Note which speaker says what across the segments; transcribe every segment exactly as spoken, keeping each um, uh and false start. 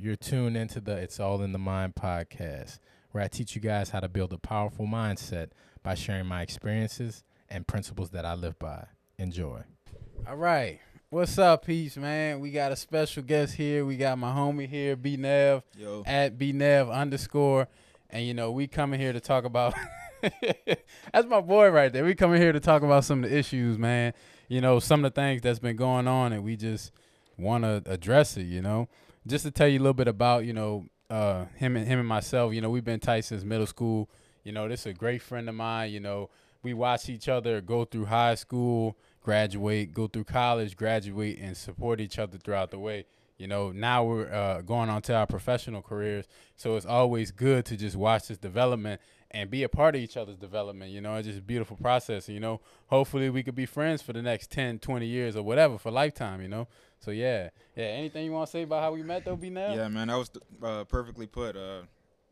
Speaker 1: You're tuned into the It's All in the Mind podcast, where I teach you guys how to build a powerful mindset by sharing my experiences and principles that I live by. Enjoy. All right. What's up, peeps, man? We got a special guest here. We got my homie here, B Nev,
Speaker 2: Yo.
Speaker 1: at B Nev underscore. And, you know, we coming here to talk about – that's my boy right there. We coming here to talk about some of the issues, man. You know, some of the things that's been going on, and we just want to address it, you know. Just to tell you a little bit about, you know, uh, him and him and myself, you know, we've been tight since middle school. You know, this is a great friend of mine. You know, we watch each other go through high school, graduate, go through college, graduate, and support each other throughout the way. You know, now we're uh, going on to our professional careers. So it's always good to just watch this development and be a part of each other's development. You know, it's just a beautiful process. And, you know, hopefully we could be friends for the next ten, twenty years or whatever, for lifetime, you know. So, yeah. Yeah, anything you want to say about how we met, though, B Now?
Speaker 2: Yeah, man, that was uh, perfectly put. Uh,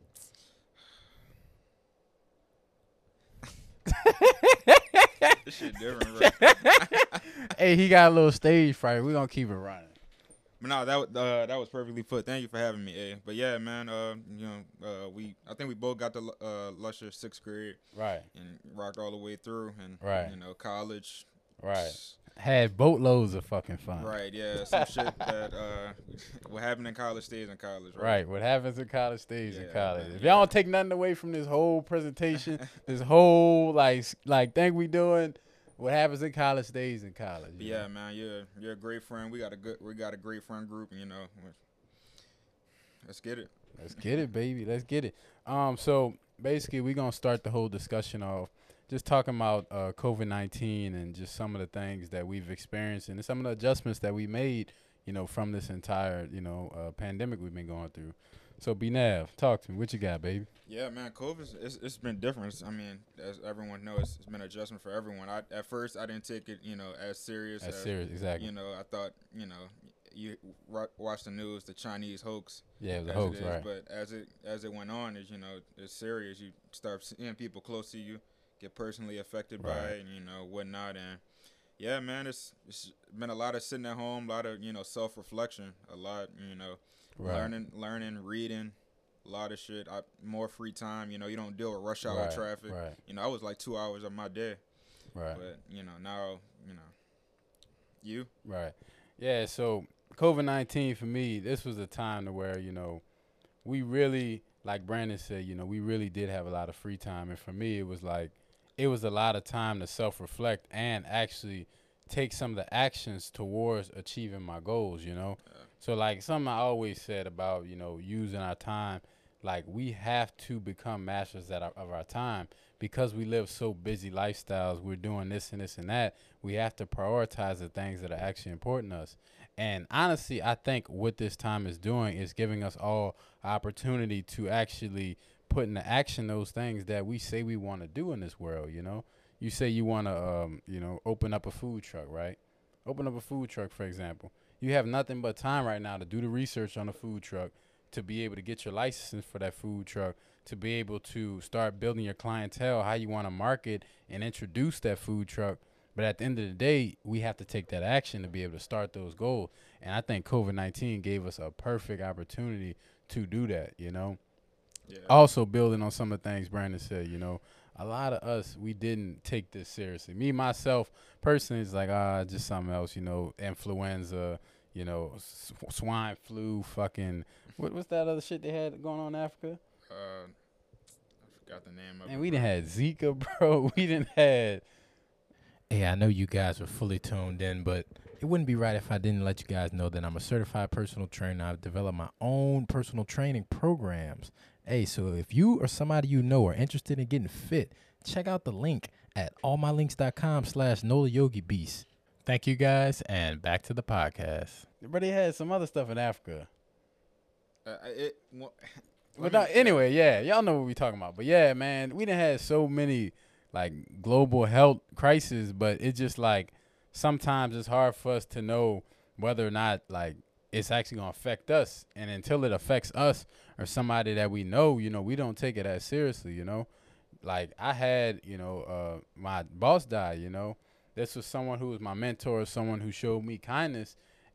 Speaker 2: this shit different, right?
Speaker 1: Hey, he got a little stage fright. We're going to keep it running.
Speaker 2: But no, that was uh, that was perfectly put. Thank you for having me, eh? But yeah, man, uh, you know, uh, we I think we both got the uh, luscious sixth grade,
Speaker 1: Right,
Speaker 2: and rocked all the way through, and
Speaker 1: Right.
Speaker 2: you know, college,
Speaker 1: right. Had boatloads of fucking fun.
Speaker 2: right? Yeah, some shit that uh, what happened in college stays in college, right?
Speaker 1: Right. What happens in college stays in
Speaker 2: Yeah,
Speaker 1: college.
Speaker 2: man,
Speaker 1: If
Speaker 2: yeah.
Speaker 1: y'all don't take nothing away from this whole presentation, this whole like s- like thing we doing, what happens in college stays in college.
Speaker 2: But
Speaker 1: you
Speaker 2: yeah,
Speaker 1: know?
Speaker 2: man, you're you're a great friend. We got a good we got a great friend group. You know, let's get it.
Speaker 1: Let's get it, baby. Let's get it. Um, so basically, we're gonna start the whole discussion off just talking about uh, COVID nineteen and just some of the things that we've experienced and some of the adjustments that we made, you know, from this entire, you know, uh, pandemic we've been going through. So, B Nav, talk to me. What you got, baby?
Speaker 2: Yeah, man, COVID, it's, it's been different. It's- I mean, as everyone knows, it's, it's been an adjustment for everyone. I, at first, I didn't take it, you know, as serious.
Speaker 1: That's
Speaker 2: as,
Speaker 1: serious, exactly.
Speaker 2: You know, I thought, you know, you wa- watch the news, the Chinese hoax.
Speaker 1: Yeah, it was a
Speaker 2: as
Speaker 1: hoax,
Speaker 2: it is,
Speaker 1: right?
Speaker 2: But as it as it went on, is you know, it's serious. You start seeing people close to you get personally affected by
Speaker 1: Right.
Speaker 2: it, and you know whatnot. And yeah, man, it's it's been a lot of sitting at home, a lot of you know self reflection, a lot, you know,
Speaker 1: Right.
Speaker 2: learning, learning, reading. A lot of shit. I, more free time. You know, you don't deal with rush hour
Speaker 1: Right,
Speaker 2: traffic.
Speaker 1: right.
Speaker 2: You know, I was like two hours of my day.
Speaker 1: Right.
Speaker 2: But you know, now you know, you.
Speaker 1: Right. Yeah, so COVID nineteen for me, this was a time to where, you know, we really, like Brandon said, you know, we really did have a lot of free time. And for me, it was like, it was a lot of time to self-reflect and actually take some of the actions towards achieving my goals, you know?
Speaker 2: Uh,
Speaker 1: So, like, something I always said about, you know, using our time, like, we have to become masters at our, of our time because we live so busy lifestyles. We're doing this and this and that. We have to prioritize the things that are actually important to us. And honestly, I think what this time is doing is giving us all opportunity to actually put into action those things that we say we want to do in this world, you know? You say you want to, um, you know, open up a food truck, right? Open up a food truck, for example. You have nothing but time right now to do the research on a food truck, to be able to get your license for that food truck, to be able to start building your clientele, how you want to market and introduce that food truck. But at the end of the day, we have to take that action to be able to start those goals. And I think COVID nineteen gave us a perfect opportunity to do that, you know.
Speaker 2: yeah.
Speaker 1: Also building on some of the things Brandon said, you know, a lot of us, we didn't take this seriously. Me, myself, personally, it's like, ah, just something else, you know, influenza, you know, s- swine flu, fucking, what, what's that other shit they had going on in Africa?
Speaker 2: Uh, I forgot the name of it.
Speaker 1: And we didn't had Zika, bro. We didn't had. Hey, I know you guys are fully tuned in, but it wouldn't be right if I didn't let you guys know that I'm a certified personal trainer. I've developed my own personal training programs. Hey, so if you or somebody you know are interested in getting fit, check out the link at allmylinks.com slash Nola Yogi Beast. Thank you guys, and back to the podcast. But they had some other stuff in Africa.
Speaker 2: Uh, it, well,
Speaker 1: But
Speaker 2: let
Speaker 1: no,
Speaker 2: me-
Speaker 1: anyway, yeah, y'all know what we talking about. But yeah, man, we done had so many like global health crises, but it's just like sometimes it's hard for us to know whether or not like it's actually gonna affect us. And until it affects us or somebody that we know, you know, we don't take it as seriously, you know. Like I had, you know, uh, my boss die, you know. This was someone who was my mentor, someone who showed me kindness.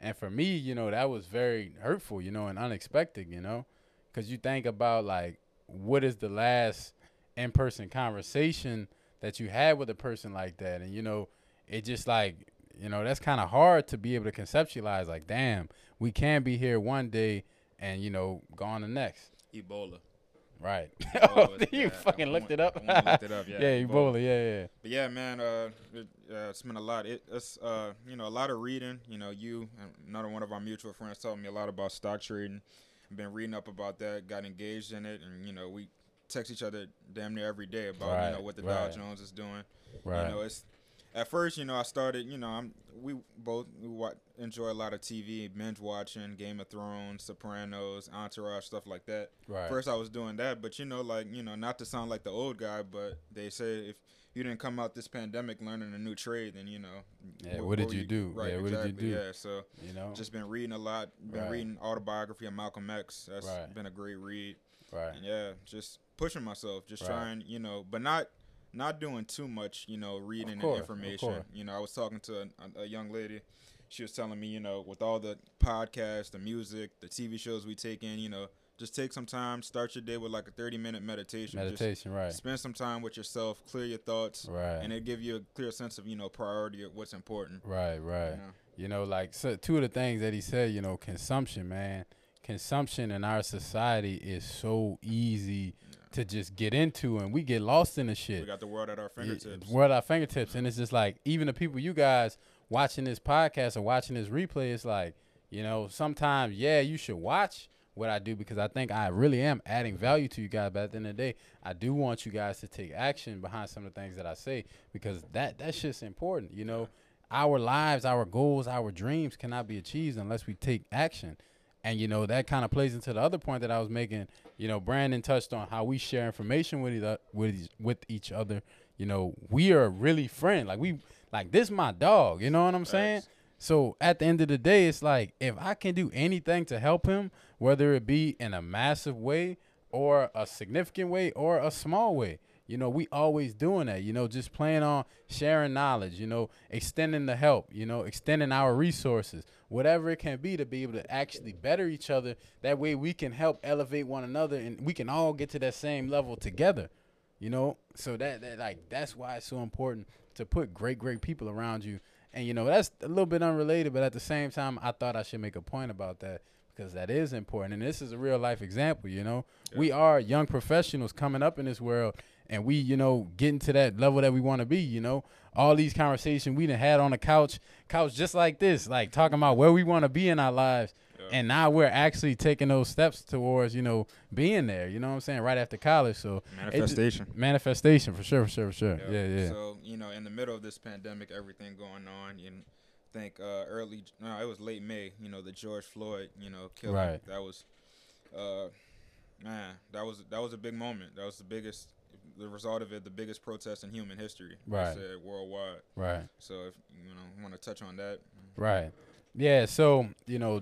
Speaker 1: And for me, you know, that was very hurtful, you know, and unexpected, you know, because you think about, like, what is the last in-person conversation that you had with a person like that? And, you know, it just, like, you know, that's kind of hard to be able to conceptualize, like, damn, we can be here one day and, you know, gone the next.
Speaker 2: Ebola.
Speaker 1: Right.
Speaker 2: Oh,
Speaker 1: you
Speaker 2: yeah,
Speaker 1: fucking
Speaker 2: I
Speaker 1: looked
Speaker 2: went-
Speaker 1: it up?
Speaker 2: I went and looked it up, yeah,
Speaker 1: yeah,
Speaker 2: Ebola.
Speaker 1: Ebola, yeah, yeah.
Speaker 2: But yeah, man, uh, it, uh, it's been a lot. It, it's uh, you know, a lot of reading. You know, you and another one of our mutual friends told me a lot about stock trading. I've been reading up about that. Got engaged in it, and you know, we text each other damn near every day about
Speaker 1: Right,
Speaker 2: you know what the Dow
Speaker 1: right.
Speaker 2: Jones is doing.
Speaker 1: Right.
Speaker 2: You know, it's at first, you know, I started. You know, I'm we both we wa- enjoy a lot of T V, binge watching, Game of Thrones, Sopranos, Entourage, stuff like that.
Speaker 1: Right.
Speaker 2: First, I was doing that, but you know, like you know, not to sound like the old guy, but they say if you didn't come out this pandemic learning a new trade, then you know.
Speaker 1: Yeah,
Speaker 2: wh-
Speaker 1: what did
Speaker 2: were
Speaker 1: you do?
Speaker 2: Right,
Speaker 1: Yeah, what did you
Speaker 2: exactly.
Speaker 1: do?
Speaker 2: Yeah, so
Speaker 1: You know?
Speaker 2: just been reading a lot. Been
Speaker 1: Right.
Speaker 2: reading autobiography of Malcolm X. That's
Speaker 1: Right.
Speaker 2: been a great read.
Speaker 1: Right.
Speaker 2: And yeah, just pushing myself, just
Speaker 1: Right.
Speaker 2: trying, you know, but not not doing too much, you know, reading
Speaker 1: course,
Speaker 2: and
Speaker 1: of
Speaker 2: information.
Speaker 1: course.
Speaker 2: You know, I was talking to a, a young lady. She was telling me, you know, with all the podcasts, the music, the T V shows we take in, you know, just take some time, start your day with like a thirty minute meditation.
Speaker 1: Meditation,
Speaker 2: just
Speaker 1: right.
Speaker 2: Spend some time with yourself, clear your thoughts,
Speaker 1: Right.
Speaker 2: and it give you a clear sense of, you know, priority of what's important.
Speaker 1: Right, right.
Speaker 2: You know?
Speaker 1: You know, like so two of the things that he said, you know, consumption, man. Consumption in our society is so easy to just get into, and we get lost in the shit.
Speaker 2: We got the world at our fingertips.
Speaker 1: World at our fingertips. And it's just like, even the people, you guys watching this podcast or watching this replay, it's like, you know, sometimes, yeah, you should watch what I do because I think I really am adding value to you guys. But at the end of the day, I do want you guys to take action behind some of the things that I say because that, that shit's important. You know, our lives, our goals, our dreams cannot be achieved unless we take action. And, you know, that kind of plays into the other point that I was making. You know, Brandon touched on how we share information with each, with each, with each other. You know, we are really friends. Like, we, like, this my dog. You know what I'm saying?
Speaker 2: Facts.
Speaker 1: So, at the end of the day, it's like, if I can do anything to help him, whether it be in a massive way or a significant way or a small way, you know, we always doing that, you know, just playing on sharing knowledge, you know, extending the help, you know, extending our resources, whatever it can be to be able to actually better each other. That way we can help elevate one another and we can all get to that same level together, you know. So that, that like, that's why it's so important to put great, great people around you. And, you know, that's a little bit unrelated, but at the same time, I thought I should make a point about that because that is important. And this is a real life example, you know. Yeah. We are young professionals coming up in this world. And we, you know, getting to that level that we want to be, you know. All these conversations we done had on the couch, couch just like this, like talking about where we want to be in our lives. Yeah. And now we're actually taking those steps towards, you know, being there, you know what I'm saying, right after college. So
Speaker 2: manifestation.
Speaker 1: Just, manifestation, for sure, for sure, for sure.
Speaker 2: Yeah.
Speaker 1: yeah, yeah.
Speaker 2: So, you know, in the middle of this pandemic, everything going on, you think uh, early, no, it was late May, you know, the George Floyd, you know, killing.
Speaker 1: Right.
Speaker 2: That was, uh, man, that was that was a big moment. That was the biggest. The result of it, the biggest protest in human history,
Speaker 1: right?
Speaker 2: I said, worldwide,
Speaker 1: right?
Speaker 2: So, if you know, want to touch on that,
Speaker 1: right? Yeah. So, you know,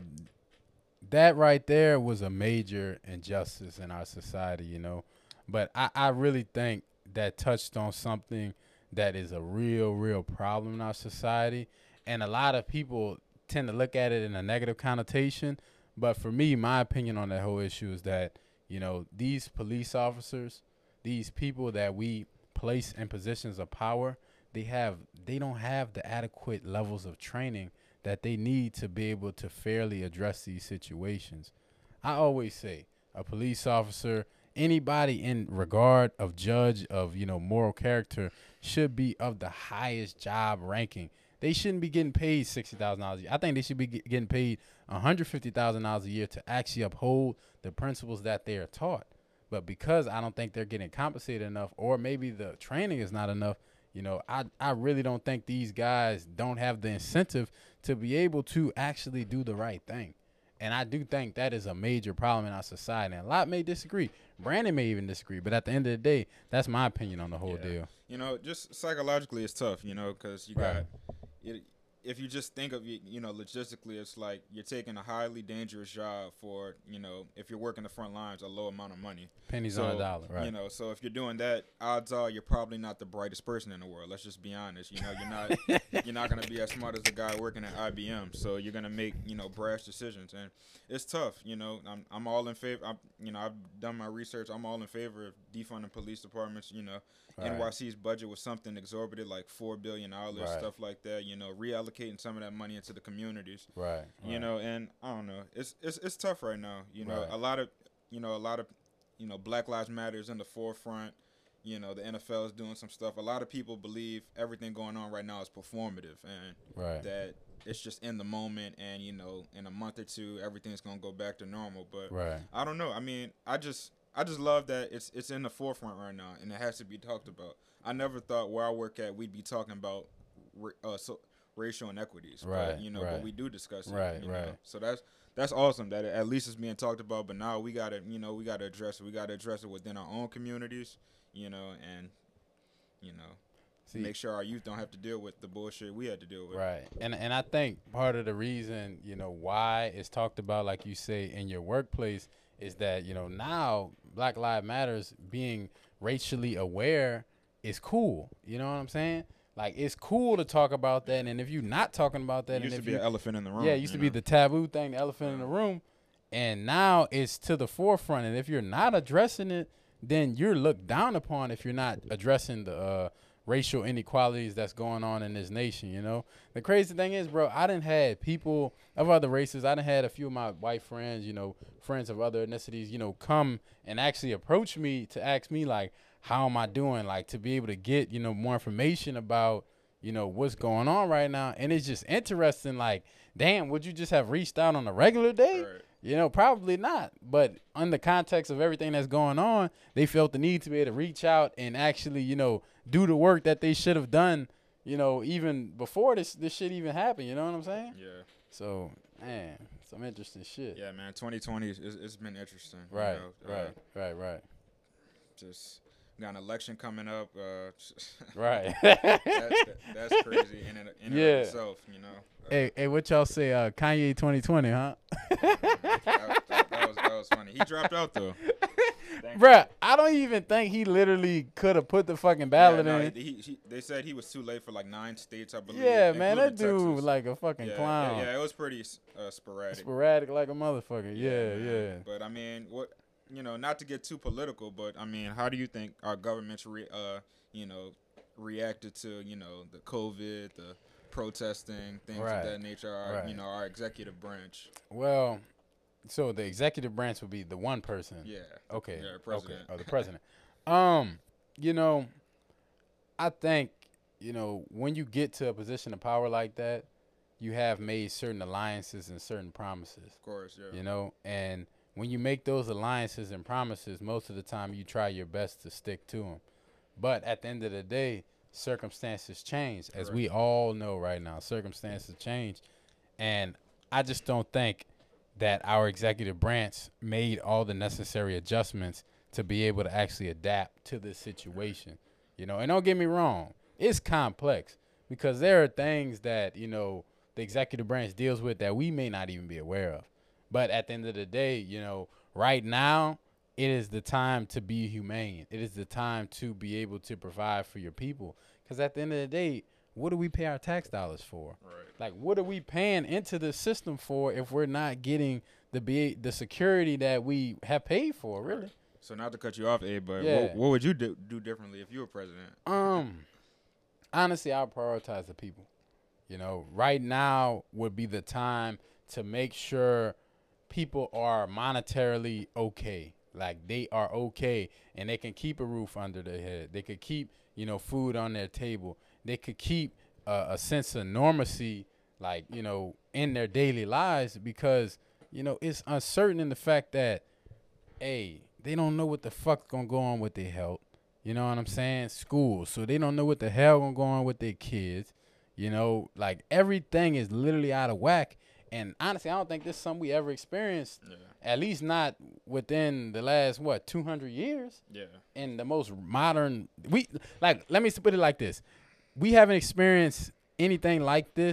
Speaker 1: that right there was a major injustice in our society, you know. But I, I really think that touched on something that is a real, real problem in our society, and a lot of people tend to look at it in a negative connotation. But for me, my opinion on that whole issue is that, you know, these police officers, these people that we place in positions of power, they have they don't have the adequate levels of training that they need to be able to fairly address these situations. I always say a police officer, anybody in regard of judge of, you know, moral character should be of the highest job ranking. They shouldn't be getting paid sixty thousand dollars a year. I think they should be get, getting paid one hundred fifty thousand dollars a year to actually uphold the principles that they are taught. But because I don't think they're getting compensated enough, or maybe the training is not enough, you know, I, I really don't think these guys don't have the incentive to be able to actually do the right thing. And I do think that is a major problem in our society. And a lot may disagree. Brandon may even disagree. But at the end of the day, that's my opinion on the whole
Speaker 2: yeah.
Speaker 1: deal.
Speaker 2: You know, just psychologically it's tough, you know, because you
Speaker 1: right.
Speaker 2: got it, if you just think of it, you know, logistically, it's like you're taking a highly dangerous job for, you know, if you're working the front lines, a low amount of money.
Speaker 1: Pennies
Speaker 2: so,
Speaker 1: on a dollar, right?
Speaker 2: You know, so if you're doing that, odds are you're probably not the brightest person in the world. Let's just be honest. You know, you're not you're not gonna be as smart as the guy working at I B M. So you're gonna make, you know, brash decisions, and it's tough. You know, I'm I'm all in favor. I'm, you know, I've done my research. I'm all in favor of defunding police departments. You know, right. N Y C's budget was something exorbitant, like four billion dollars, right. stuff like that. You know, reallocating some of that money into the communities.
Speaker 1: Right.
Speaker 2: You
Speaker 1: right.
Speaker 2: know, and I don't know. It's it's it's tough right now. You know,
Speaker 1: right.
Speaker 2: a lot of you know a lot of you know Black Lives Matter is in the forefront. You know, the N F L is doing some stuff. A lot of people believe everything going on right now is performative, and
Speaker 1: right.
Speaker 2: that it's just in the moment, and you know, in a month or two, everything's gonna go back to normal. But
Speaker 1: right.
Speaker 2: I don't know. I mean, I just I just love that it's it's in the forefront right now, and it has to be talked about. I never thought where I work at we'd be talking about uh, so, racial inequities,
Speaker 1: right?
Speaker 2: But, you know,
Speaker 1: right.
Speaker 2: but we do discuss it,
Speaker 1: right?
Speaker 2: you know?
Speaker 1: Right.
Speaker 2: So that's that's awesome that it, at least it's being talked about. But now we gotta, you know, we gotta address it. We gotta address it within our own communities, you know, and you know. See, make sure our youth don't have to deal with the bullshit we had to deal with.
Speaker 1: Right. And and I think part of the reason, you know, why it's talked about, like you say, in your workplace is that, you know, now Black Lives Matters being racially aware is cool. You know what I'm saying? Like, it's cool to talk about that. And if you're not talking about that,
Speaker 2: it used
Speaker 1: and if
Speaker 2: to be
Speaker 1: you,
Speaker 2: an elephant in the room.
Speaker 1: Yeah, it used to
Speaker 2: know?
Speaker 1: be the taboo thing, the elephant yeah. in the room. And now it's to the forefront. And if you're not addressing it, then you're looked down upon if you're not addressing the uh, racial inequalities that's going on in this nation, you know? The crazy thing is, bro, I done had people of other races. I done had a few of my white friends, you know, friends of other ethnicities, you know, come and actually approach me to ask me, like, how am I doing? Like, to be able to get, you know, more information about, you know, what's going on right now. And it's just interesting, like, damn, would you just have reached out on a regular day?
Speaker 2: Right.
Speaker 1: You know, probably not. But in the context of everything that's going on, they felt the need to be able to reach out and actually, you know, do the work that they should have done, you know, even before this this shit even happened. You know what I'm saying?
Speaker 2: Yeah.
Speaker 1: So, man, some interesting shit.
Speaker 2: Yeah, man. twenty twenty, it's, it's been interesting.
Speaker 1: Right,
Speaker 2: you know?
Speaker 1: right,
Speaker 2: uh,
Speaker 1: right, right.
Speaker 2: Just got an election coming up. Uh,
Speaker 1: right.
Speaker 2: that's, that's crazy in and, in
Speaker 1: yeah.
Speaker 2: and of itself, you know. Uh,
Speaker 1: hey, hey, what y'all say? Uh, Kanye twenty twenty, huh?
Speaker 2: that, that, that, was, that was funny. He dropped out, though.
Speaker 1: Bruh, I don't even think he literally could have put the fucking ballot
Speaker 2: yeah, no,
Speaker 1: in.
Speaker 2: He, he, they said he was too late for like nine states, I believe.
Speaker 1: Yeah, man, that dude
Speaker 2: Texas.
Speaker 1: was like a fucking
Speaker 2: yeah,
Speaker 1: clown.
Speaker 2: Yeah, yeah, it was pretty uh, sporadic.
Speaker 1: Sporadic like a motherfucker. Yeah, yeah.
Speaker 2: yeah. But I mean, what you know, not to get too political, but I mean, how do you think our governments, re, uh, you know, reacted to you know the COVID, the protesting, things
Speaker 1: right.
Speaker 2: of that nature? Our,
Speaker 1: right.
Speaker 2: You know, our executive branch.
Speaker 1: Well. So the executive branch would be the one person.
Speaker 2: Yeah.
Speaker 1: Okay.
Speaker 2: Yeah, president.
Speaker 1: Okay. Oh, the president. um, you know, I think, you know, when you get to a position of power like that, you have made certain alliances and certain promises.
Speaker 2: Of course, yeah.
Speaker 1: You know, and when you make those alliances and promises, most of the time you try your best to stick to them. But at the end of the day, circumstances change, as
Speaker 2: right.
Speaker 1: we all know right now. Circumstances change, and I just don't think that our executive branch made all the necessary adjustments to be able to actually adapt to this situation, you know. And don't get me wrong, it's complex because there are things that, you know, the executive branch deals with that we may not even be aware of. But at the end of the day, you know, right now, it is the time to be humane. It is the time to be able to provide for your people. Because at the end of the day, what do we pay our tax dollars for?
Speaker 2: Right.
Speaker 1: Like, what are we paying into the system for if we're not getting the be the security that we have paid for, really?
Speaker 2: Right. So not to cut you off, Abe, but
Speaker 1: yeah.
Speaker 2: what, what would you do, do differently if you were president?
Speaker 1: Um, honestly, I'll prioritize the people. You know, right now would be the time to make sure people are monetarily okay. Like, they are okay, and they can keep a roof under their head. They could keep, you know, food on their table. They could keep uh, a sense of normalcy, like, you know, in their daily lives, because, you know, it's uncertain in the fact that, hey, they don't know what the fuck's gonna go on with their health. You know what I'm saying? School. So they don't know what the hell gonna go on with their kids. You know, like, everything is literally out of whack. And honestly, I don't think this is something we ever experienced, yeah. at least not within the last, what, two hundred years?
Speaker 2: Yeah.
Speaker 1: In the most modern, we, like, let me put it like this. We haven't experienced anything like this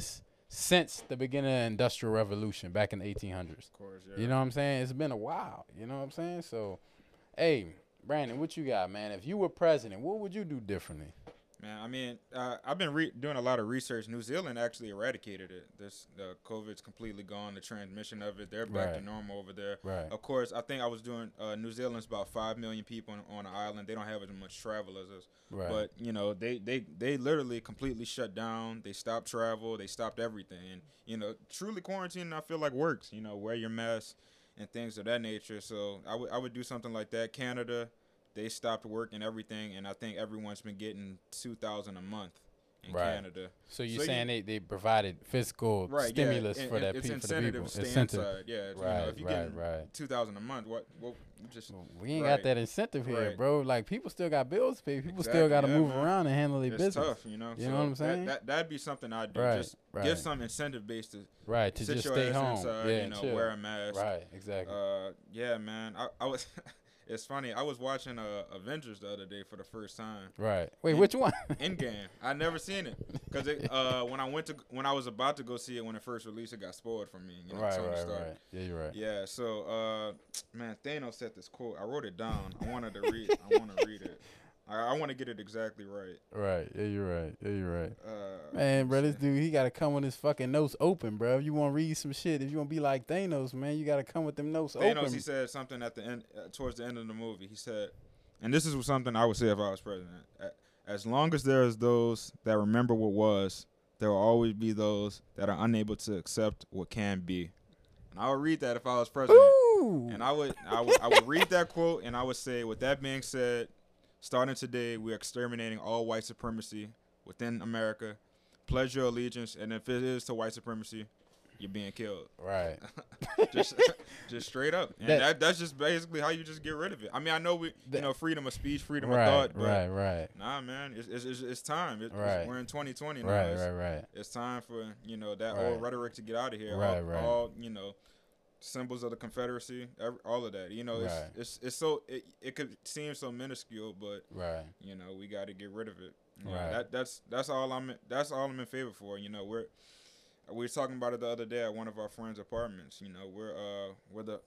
Speaker 1: since the beginning of the Industrial Revolution back in the eighteen hundreds.
Speaker 2: Of course, yeah.
Speaker 1: You know what I'm saying? It's been a while. You know what I'm saying? So, hey, Brandon, what you got, man? If you were president, what would you do differently?
Speaker 2: Man, I mean, uh, I've been re- doing a lot of research. New Zealand actually eradicated it. This the COVID's completely gone. The transmission of it, they're back
Speaker 1: Right.
Speaker 2: to normal over there.
Speaker 1: Right.
Speaker 2: Of course, I think I was doing uh, New Zealand's about five million people on, on an island. They don't have as much travel as us.
Speaker 1: Right.
Speaker 2: But you know, they, they they literally completely shut down. They stopped travel. They stopped everything. And you know, truly quarantining, I feel like works. You know, wear your mask and things of that nature. So I would I would do something like that. Canada, they stopped work and everything, and I think everyone's been getting two thousand a month in
Speaker 1: Right.
Speaker 2: Canada.
Speaker 1: So you're
Speaker 2: So
Speaker 1: saying
Speaker 2: you-
Speaker 1: they, they provided fiscal
Speaker 2: Right,
Speaker 1: stimulus
Speaker 2: yeah. and,
Speaker 1: for
Speaker 2: and
Speaker 1: that
Speaker 2: it's
Speaker 1: pe- for the
Speaker 2: incentive
Speaker 1: people.
Speaker 2: to stay
Speaker 1: Incentive.
Speaker 2: inside. Yeah, it's,
Speaker 1: Right,
Speaker 2: you know, if you
Speaker 1: right,
Speaker 2: get
Speaker 1: right.
Speaker 2: two thousand a month, what? What? Just
Speaker 1: We ain't
Speaker 2: right.
Speaker 1: got that incentive here,
Speaker 2: Right.
Speaker 1: bro. Like people still got bills to pay. People still
Speaker 2: Exactly,
Speaker 1: got to
Speaker 2: yeah,
Speaker 1: move
Speaker 2: man.
Speaker 1: around and handle their
Speaker 2: it's
Speaker 1: business.
Speaker 2: tough, you know.
Speaker 1: You
Speaker 2: So
Speaker 1: know what I'm
Speaker 2: that-
Speaker 1: saying?
Speaker 2: That that'd be something I'd do.
Speaker 1: Right,
Speaker 2: Just
Speaker 1: right.
Speaker 2: give some incentive based to
Speaker 1: Right, to
Speaker 2: sit
Speaker 1: just
Speaker 2: your
Speaker 1: stay
Speaker 2: ass
Speaker 1: home.
Speaker 2: inside,
Speaker 1: yeah,
Speaker 2: you
Speaker 1: and
Speaker 2: know,
Speaker 1: chill.
Speaker 2: wear a mask.
Speaker 1: Right, exactly.
Speaker 2: Uh, yeah, man. I, I was. It's funny. I was watching uh, Avengers the other day for the first time.
Speaker 1: right. Wait,
Speaker 2: in-
Speaker 1: which one?
Speaker 2: Endgame. I never seen it because uh, when I went to when I was about to go see it when it first released, it got spoiled for me. You know,
Speaker 1: right,
Speaker 2: Tony
Speaker 1: right,
Speaker 2: Stark.
Speaker 1: right. Yeah, you're right.
Speaker 2: Yeah. So, uh, man, Thanos said this quote. I wrote it down. I wanted to read. I want to read it. I, I want to get it exactly right.
Speaker 1: Right. Yeah, you're right. Yeah, you're right.
Speaker 2: Uh,
Speaker 1: Man, bro,
Speaker 2: let me
Speaker 1: this
Speaker 2: see.
Speaker 1: dude, he got to come with his fucking notes open, bro. If you want to read some shit, if you want to be like Thanos, man, you got to come with them notes
Speaker 2: Thanos,
Speaker 1: open.
Speaker 2: he said something at the end, uh, towards the end of the movie. He said, and this is something I would say if I was president. A- As long as there is those that remember what was, there will always be those that are unable to accept what can be. And I would read that if I was president.
Speaker 1: Ooh.
Speaker 2: And I would, I would, I would read that quote, and I would say, with that being said, starting today, we're exterminating all white supremacy within America. Pledge your allegiance, and if it is to white supremacy, you're being killed.
Speaker 1: Right.
Speaker 2: just, just straight up. And
Speaker 1: That-
Speaker 2: that, that's just basically how you just get rid of it. I mean, I know we,
Speaker 1: That-
Speaker 2: you know, freedom of speech, freedom
Speaker 1: right,
Speaker 2: of thought, but
Speaker 1: right, right,
Speaker 2: nah, man, it's it's, it's, it's time. It, it's-
Speaker 1: Right.
Speaker 2: we're in twenty twenty now.
Speaker 1: right,
Speaker 2: it's,
Speaker 1: right, right.
Speaker 2: it's time for you know that
Speaker 1: Right.
Speaker 2: old rhetoric to get out of here.
Speaker 1: Right,
Speaker 2: all,
Speaker 1: right.
Speaker 2: all you know. Symbols of the Confederacy, every, all of that. You know, it's
Speaker 1: Right.
Speaker 2: it's it's so it, it could seem so minuscule, but
Speaker 1: Right.
Speaker 2: you know we got to get rid of it. You know,
Speaker 1: Right.
Speaker 2: That that's that's all I'm that's all I'm in favor for. You know, we're we were talking about it the other day at one of our friends' apartments. You know, we're uh we're the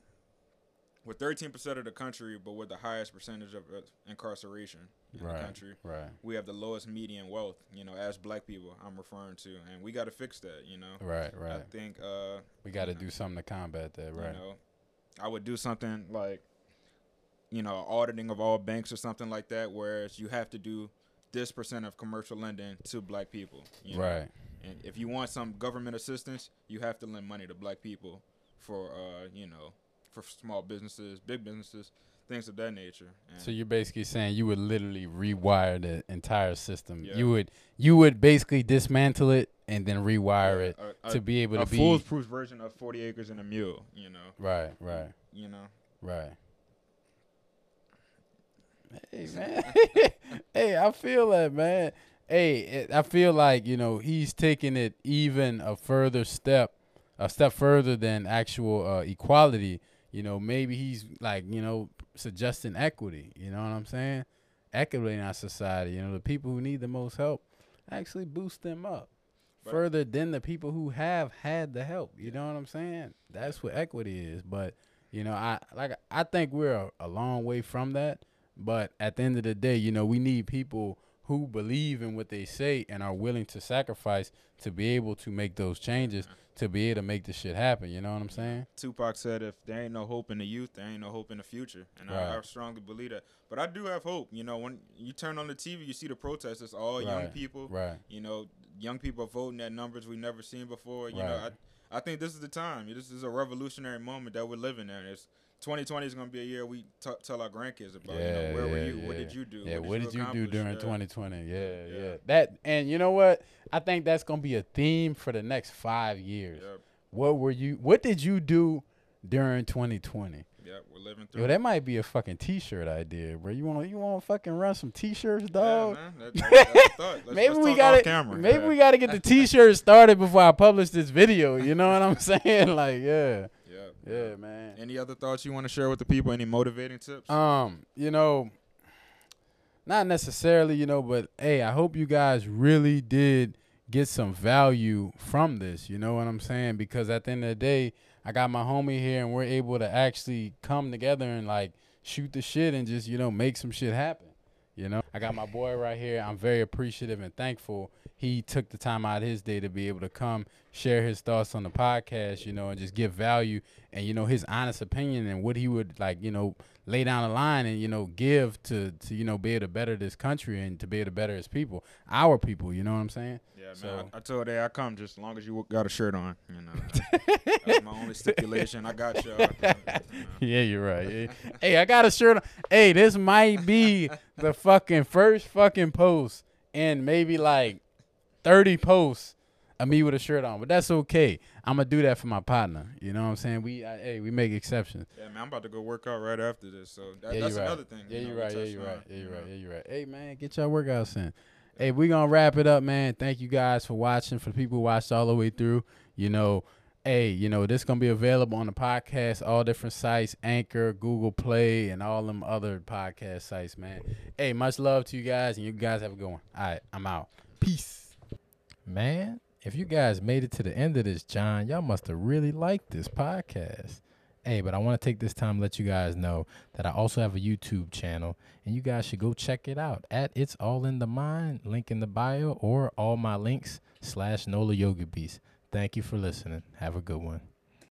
Speaker 2: we're thirteen percent of the country, but we're the highest percentage of uh, incarceration in
Speaker 1: Right.
Speaker 2: the country.
Speaker 1: Right.
Speaker 2: We have the lowest median wealth. You know, as Black people, I'm referring to, and we got to fix that. You know,
Speaker 1: Right. Right.
Speaker 2: I think uh.
Speaker 1: We got to
Speaker 2: you know,
Speaker 1: do something to combat that. Right.
Speaker 2: You know, I would do something like, you know, auditing of all banks or something like that, whereas you have to do this percent of commercial lending to Black people. You know?
Speaker 1: Right.
Speaker 2: And if you want some government assistance, you have to lend money to Black people for, uh, you know, for small businesses, big businesses, things of that nature. And
Speaker 1: So you're basically saying you would literally rewire the entire system.
Speaker 2: Yeah.
Speaker 1: You would you would basically dismantle it and then rewire it
Speaker 2: a, a,
Speaker 1: to be able
Speaker 2: a
Speaker 1: to be
Speaker 2: foolproof version of forty acres and a mule. You know,
Speaker 1: right, right,
Speaker 2: you know.
Speaker 1: right. Hey man, hey, I feel that, man. Hey, it, I feel like you know he's taking it even a further step, a step further than actual uh, equality. You know, maybe he's like you know suggesting equity. You know what I'm saying? Equity in our society. You know, the people who need the most help, actually boost them up
Speaker 2: But-
Speaker 1: further than the people who have had the help. You know what I'm saying? That's what equity is. But you know, I like I think we're a, a long way from that. But at the end of the day, you know, we need people who believe in what they say and are willing to sacrifice to be able to make those changes, to be able to make this shit happen. You know what I'm saying?
Speaker 2: Tupac said, if there ain't no hope in the youth, there ain't no hope in the future. And
Speaker 1: Right.
Speaker 2: I, I strongly believe that. But I do have hope. You know, when you turn on the T V, you see the protests. It's all young
Speaker 1: Right.
Speaker 2: people.
Speaker 1: Right.
Speaker 2: You know, young people are voting at numbers we've never seen before. You know,
Speaker 1: Right.
Speaker 2: I, I think this is the time. This is a revolutionary moment that we're living in. It's twenty twenty is going to be a year we t- tell our grandkids about.
Speaker 1: Yeah,
Speaker 2: you know, where
Speaker 1: yeah,
Speaker 2: were you? What
Speaker 1: yeah.
Speaker 2: did you do?
Speaker 1: Yeah, what did you do
Speaker 2: accomplish?
Speaker 1: during
Speaker 2: Yeah.
Speaker 1: twenty twenty? Yeah, yeah,
Speaker 2: Yeah.
Speaker 1: That and you know what? I think that's gonna be a theme for the next five years.
Speaker 2: Yep,
Speaker 1: What were you? What did you do during twenty twenty?
Speaker 2: yep, we're living through
Speaker 1: Yo,
Speaker 2: it.
Speaker 1: that might be a fucking T-shirt idea, bro. You want you want to fucking run some T-shirts,
Speaker 2: Yeah,
Speaker 1: dog?
Speaker 2: man. That, that, that's a thought. Let's,
Speaker 1: maybe
Speaker 2: let's
Speaker 1: we
Speaker 2: talk
Speaker 1: got
Speaker 2: off
Speaker 1: to
Speaker 2: camera.
Speaker 1: maybe
Speaker 2: yeah.
Speaker 1: we got to get the T-shirt started before I publish this video. You know what I'm saying? Like, yeah,
Speaker 2: Yeah,
Speaker 1: yeah, man.
Speaker 2: Any other thoughts you want to share with the people? Any motivating tips?
Speaker 1: Um, you know, not necessarily, you know, but hey, I hope you guys really did get some value from this. You know what I'm saying? Because at the end of the day, I got my homie here, and we're able to actually come together and like shoot the shit and just, you know, make some shit happen. You know, I got my boy right here. I'm very appreciative and thankful he took the time out of his day to be able to come share his thoughts on the podcast, you know, and just give value and, you know, his honest opinion and what he would like, you know, lay down the line and, you know, give to, to, you know, be able to better this country and to be able to better his people, our people, you know what I'm saying?
Speaker 2: Yeah,
Speaker 1: so,
Speaker 2: man. I, I told her I come just as long as you got a shirt on, you know. That's my only stipulation. I got you. you know.
Speaker 1: Yeah, you're right. Yeah. Hey, I got a shirt on. Hey, this might be the fucking first fucking post in maybe like thirty posts of me with a shirt on, but that's okay. I'm gonna do that for my partner. You know what I'm saying? We, I, hey, we make exceptions.
Speaker 2: Yeah, man. I'm about to go work out right after this, so that,
Speaker 1: yeah,
Speaker 2: that's
Speaker 1: right.
Speaker 2: another thing.
Speaker 1: Yeah,
Speaker 2: you
Speaker 1: you're
Speaker 2: know,
Speaker 1: right. Yeah, you're
Speaker 2: on,
Speaker 1: right. Yeah, you're
Speaker 2: you
Speaker 1: right.
Speaker 2: know.
Speaker 1: Yeah, you're right. Hey, man, get your workouts in. Hey, we gonna wrap it up, man. Thank you guys for watching. For the people who watched all the way through, you know, hey, you know, this gonna be available on the podcast, all different sites, Anchor, Google Play, and all them other podcast sites, man. Hey, much love to you guys, and you guys have a good one. All right, I'm out. Peace. Man, if you guys made it to the end of this, John, y'all must have really liked this podcast. Hey, but I want to take this time to let you guys know that I also have a YouTube channel, and you guys should go check it out at It's All in the Mind, link in the bio, or all my links slash Nola Yoga Beats. Thank you for listening. Have a good one.